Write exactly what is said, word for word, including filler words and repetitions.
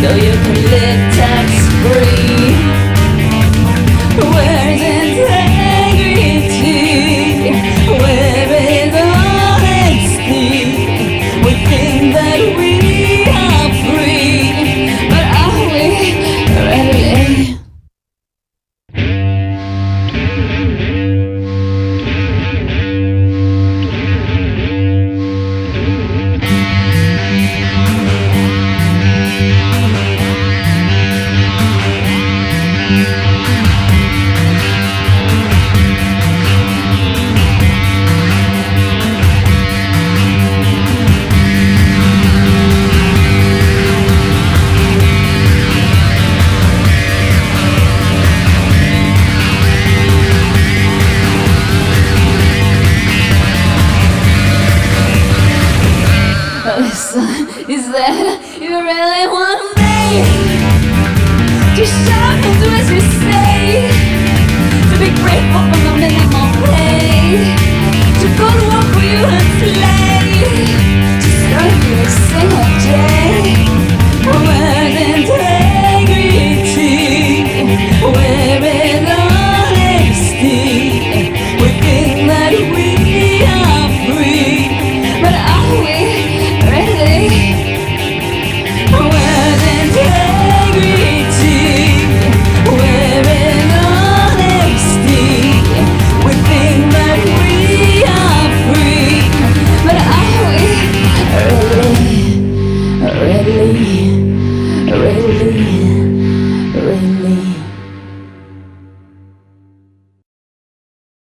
you can live tax-free. Where's integrity? Where is honesty? We think that we are free, but are we really? Is that you really want me to shout and do as you say, to be grateful for the minimal pay, to go to war for you and slay?